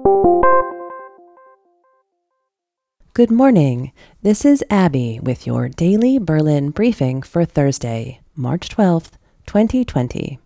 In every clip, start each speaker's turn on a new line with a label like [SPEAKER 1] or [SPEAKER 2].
[SPEAKER 1] Good morning. This is Abby with your daily Berlin briefing for Thursday, March 12th, 2020.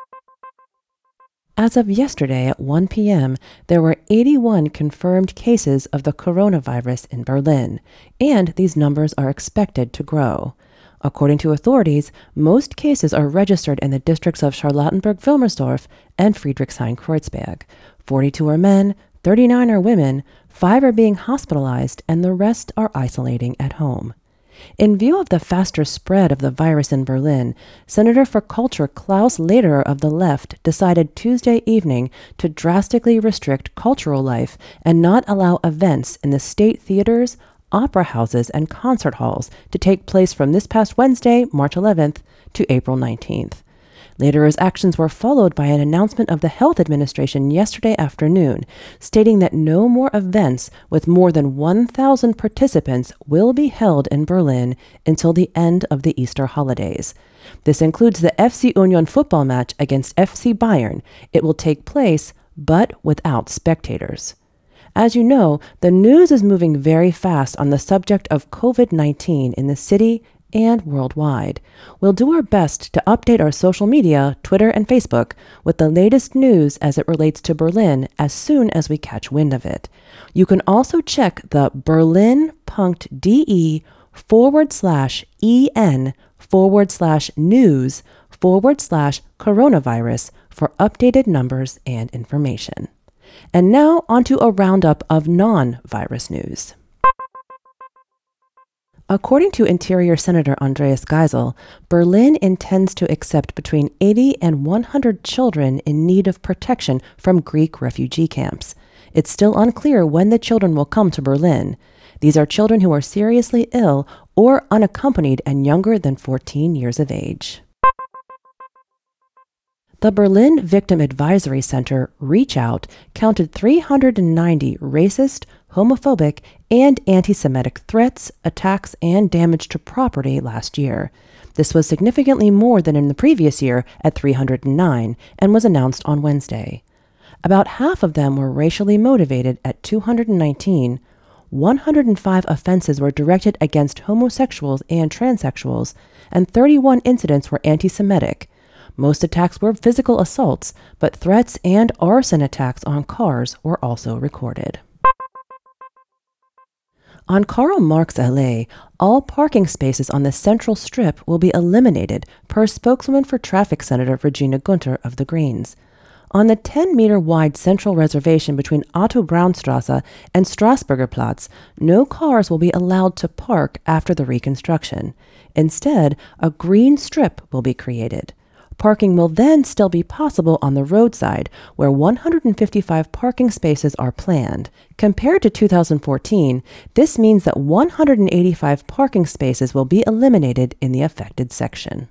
[SPEAKER 1] As of yesterday at 1 p.m., there were 81 confirmed cases of the coronavirus in Berlin, and these numbers are expected to grow. According to authorities, most cases are registered in the districts of Charlottenburg-Wilmersdorf and Friedrichshain-Kreuzberg. 42 are men, 39 are women, 5 are being hospitalized, and the rest are isolating at home. In view of the faster spread of the virus in Berlin, Senator for Culture Klaus Lederer of the left decided Tuesday evening to drastically restrict cultural life and not allow events in the state theaters, opera houses, and concert halls to take place from this past Wednesday, March 11th, to April 19th. Lederer's actions were followed by an announcement of the Health Administration yesterday afternoon, stating that no more events with more than 1,000 participants will be held in Berlin until the end of the Easter holidays. This includes the FC Union football match against FC Bayern. It will take place, but without spectators. As you know, the news is moving very fast on the subject of COVID-19 in the city and worldwide. We'll do our best to update our social media, Twitter and Facebook, with the latest news as it relates to Berlin as soon as we catch wind of it. You can also check the berlin.de/en/news/coronavirus for updated numbers and information. And now onto a roundup of non-virus news. According to Interior Senator Andreas Geisel, Berlin intends to accept between 80 and 100 children in need of protection from Greek refugee camps. It's still unclear when the children will come to Berlin. These are children who are seriously ill or unaccompanied and younger than 14 years of age. The Berlin Victim Advisory Center, Reach Out, counted 390 racist, homophobic, and anti-Semitic threats, attacks, and damage to property last year. This was significantly more than in the previous year at 309 and was announced on Wednesday. About half of them were racially motivated at 219. 105 offenses were directed against homosexuals and transsexuals, and 31 incidents were anti-Semitic. Most attacks were physical assaults, but threats and arson attacks on cars were also recorded. On Karl Marx Allee, all parking spaces on the Central Strip will be eliminated, per spokeswoman for Traffic Senator Regina Gunther of the Greens. On the 10-meter-wide central reservation between Otto Braunstrasse and Strasburger Platz, no cars will be allowed to park after the reconstruction. Instead, a green strip will be created. Parking will then still be possible on the roadside, where 155 parking spaces are planned. Compared to 2014, this means that 185 parking spaces will be eliminated in the affected section.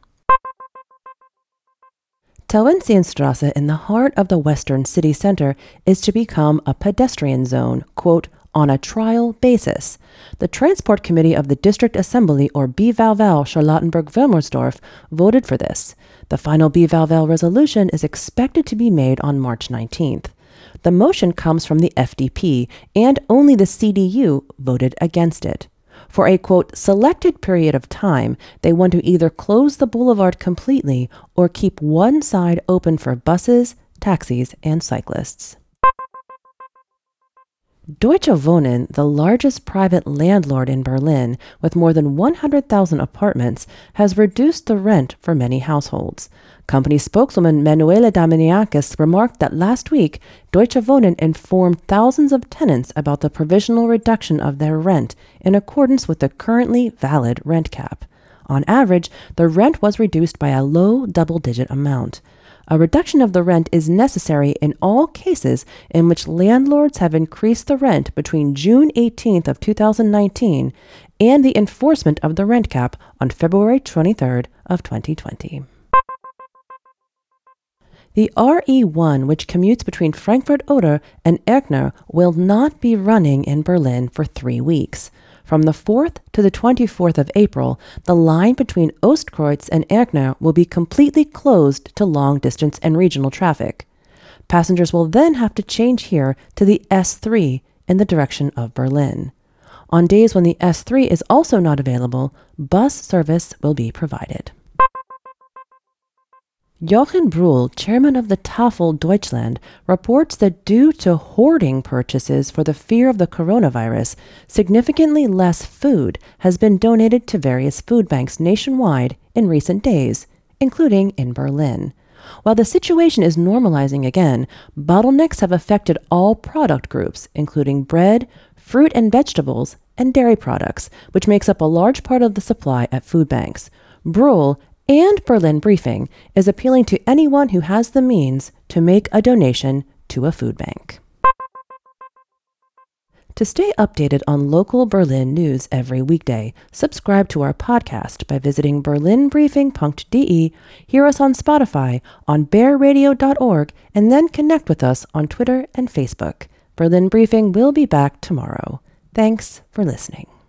[SPEAKER 1] Tauentzienstrasse in the heart of the western city center is to become a pedestrian zone, quote, on a trial basis. The Transport Committee of the District Assembly, or BValval Charlottenburg-Wilmersdorf, voted for this. The final BValval resolution is expected to be made on March 19th. The motion comes from the FDP, and only the CDU voted against it. For a, quote, selected period of time, they want to either close the boulevard completely or keep one side open for buses, taxis, and cyclists. Deutsche Wohnen, the largest private landlord in Berlin with more than 100,000 apartments, has reduced the rent for many households. Company spokeswoman Manuela Damaniakis remarked that last week, Deutsche Wohnen informed thousands of tenants about the provisional reduction of their rent in accordance with the currently valid rent cap. On average, the rent was reduced by a low double-digit amount. A reduction of the rent is necessary in all cases in which landlords have increased the rent between June 18th of 2019 and the enforcement of the rent cap on February 23rd of 2020. The RE1, which commutes between Frankfurt-Oder and Erkner, will not be running in Berlin for 3 weeks. From the 4th to the 24th of April, the line between Ostkreuz and Erkner will be completely closed to long-distance and regional traffic. Passengers will then have to change here to the S3 in the direction of Berlin. On days when the S3 is also not available, bus service will be provided. Jochen Bruhl, chairman of the Tafel Deutschland, reports that due to hoarding purchases for the fear of the coronavirus, significantly less food has been donated to various food banks nationwide in recent days, including in Berlin. While the situation is normalizing again, bottlenecks have affected all product groups, including bread, fruit and vegetables, and dairy products, which makes up a large part of the supply at food banks. Bruhl and Berlin Briefing is appealing to anyone who has the means to make a donation to a food bank. To stay updated on local Berlin news every weekday, subscribe to our podcast by visiting berlinbriefing.de, hear us on Spotify, on bearradio.org, and then connect with us on Twitter and Facebook. Berlin Briefing will be back tomorrow. Thanks for listening.